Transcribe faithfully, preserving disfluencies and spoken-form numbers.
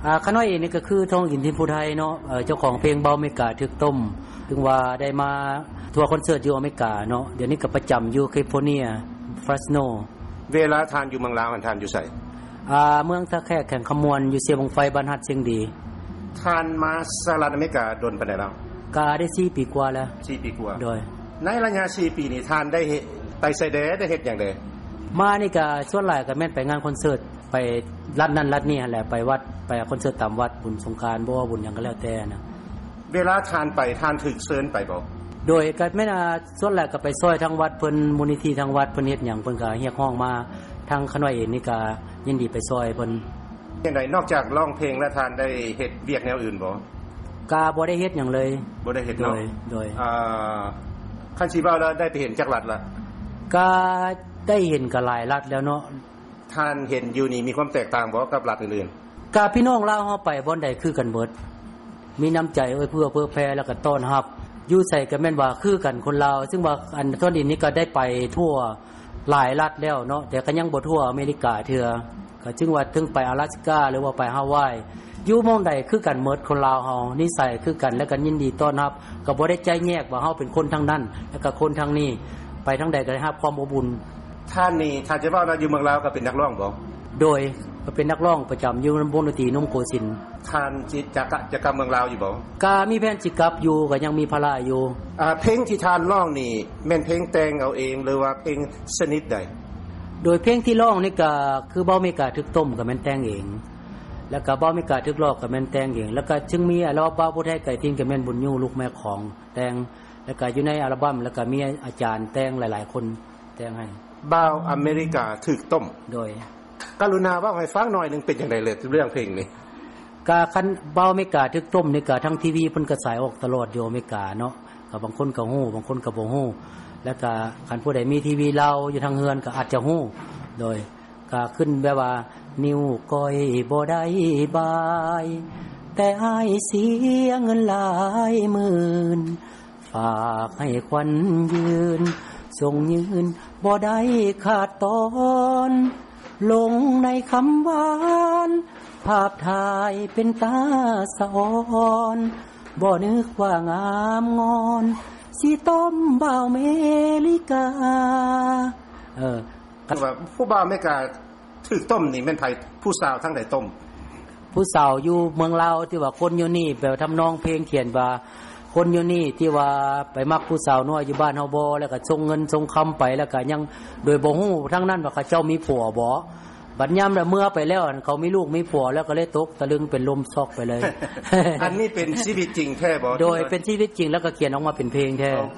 อ่าขน้อยนี่ก็คือทองอินทินผู้ไทยเนาะเอ่อเจ้าของเพลงเบาเมกาถึกต้มถึงว่าได้มาทัวร์คอนเสิร์ตอยู่อเมริกาเนาะเดี๋ยวนี้ก็ประจำอยู่แคลิฟอร์เนียฟรัสโนเวลาทานอยู่เมืองลาวทานอยู่ไสอ่าเมืองท่าแขกแข่งขมวนอยู่เสียบงไฟบ้านฮัดเชียงดีทานมาสหรัฐอเมริกาดนปานใดแล้วกาได้สี่ปีกว่าแล้วสี่ปีกว่าโดยในระยะสี่ปีนี้ทานได้ไปไสแดได้เฮ็ดหยังใดมานี่ก็ส่วนหลายก็แม่นไปงานคอนเสิร์ตไปรัฐนั้นรัฐนี้แหละไปวัดไปคอนเสิร์ตตามวัดบุญสงกรานต์บ่ว่าบุญหยังก็แล้วแต่นะเวลาทานไปทานถึกเชิญไปบ่โดยก็แม่นส่วนหลายก็ไปซอยทางวัดเพิ่นมูลนิธิทางวัดเพิ่นเฮ็ดหยังเพิ่นก็เรียกร้องมาทางขน้อยเองนี่ก็ยินดีไปซอยเพิ่นจังได๋นอกจากร้องเพลงแล้วทานได้เฮ็ดเวียกแนวอื่นบ่ก็บ่ได้เฮ็ดหยังเลยบ่ได้เฮ็ดเนาะโดยอ่าคันสิเว้าแล้วได้ไปเห็นจักรัฐล่ะก็ได้เห็นก็หลายรัฐแล้วเนาะท่านเห็นอยู่นี่มีความแตกต่างบ่กับรัฐอื่นๆก็พี่น้องลาวเฮาไปบ่อนใดคือกันเบิดมีน้ำใจเอ้ยเพื่อเพื่อแผ่แล้วก็ต้อนรับอยู่ใส่ก็แม่นว่าคือกันคนลาวซึ่งว่าอันตอนนี้ก็ได้ไปทั่วหลายรัฐแล้วเนาะแต่ก็ยังบ่ทั่วอเมริกาเทื่อก็จึงว่าถึงไป阿拉斯加หรือว่าไปฮาวายอยู่หม้องใดคือกันหมดคนลาวเฮานิสัยคือกันแล้วก็ยินดีต้อนรับก็บ่ได้ใจแยกว่าเฮาเป็นคนทางนั้นแล้วก็คนทางนี้ไปทางใดก็ได้รับความอบอุ่นท่านนี่ท่านจะว่าเราอยู่เมืองลาวก็เป็นนักร้องบ่โดยก็เป็นนักร้องประจำอยู่วงดนตรีนมโกสินทร์ท่านจิตจักจะกลับเมืองลาวอยู่บ่ก็มีแผนสิกลับอยู่ก็ยังมีภาระอยู่อ่าเพลงที่ท่านร้องนี่แม่นเพลงแต่งเอาเองหรือว่าเพลงชนิดใดโดยเพลงที่ร้องนี่ก็คือเบาเมกาทึกต้มก็แม่นแต่งเองแล้วก็เบาเมกาทึกลอกก็แม่นแต่งเองแล้วก็จึงมีอัลบั้มผู้ไทยไก่ทินก็แม่นบุญยู่ลูกแม่ของแต่งแล้วก็อยู่ในอัลบั้มแล้วก็มีอาจารย์แต่งหลายๆคนแต่งให้บ่าวอเมริกาถึกต้มโดยกรุณาเว้าให้ฟังหน่อยนึงเป็นจังได๋เลยเรื่องเพลงนี้ก็คันบ่าวอเมริกาทึกต้มนี่ก็ทั้งทีวีเพิ่นก็ฉายออกตลอดอยู่อเมริกาเนาะก็บางคนก็ฮู้บางคนก็บ่ฮู้แล้วก็คันผู้ใดมีทีวีลาวอยู่ทางเฮือนก็อาจจะฮู้โดยก็ขึ้นแบบว่านิ้วก้อยบ่ได้บายแต่อ้ายเสียเงินหลายหมื่นฝากให้ควันยืนส่งยืนบ่ได้ขาดตอนลงในคำหวานภาพถ่ายเป็นตาสะอ่อนบ่นึกว่างามงอนสิต้มบ่าวอเมริกาเออคือว่าผู้บ่าวอเมริกาถูกต้มนี่แม่นไผผู้สาวทั้งใดต้มผู้สาวอยู่เมืองลาวที่ว่าคนอยู่นี่แบบทำนองเพลงเขียนว่าคนอยู่นี่ที่ว่าไปมักผู้สาวน้อยอยู่บ้านเฮาบ่แล้วก็ส่งเงินส่งคำไปแล้วก็ยังโดยบ่ฮู้ทั้งนั้นว่าเขาเจ้ามีผัวบ่บัดยามแล้วเมื่อไปแล้วเขามีลูกมีผัวแล้วก็เลยตกตะลึงเป็นลมซอกไปเลยอันนี้เป็นชีวิตจริงแท้บ่โดยเป็นชีวิตจริงแล้วก็เขียนออกมาเป็นเพลงแท้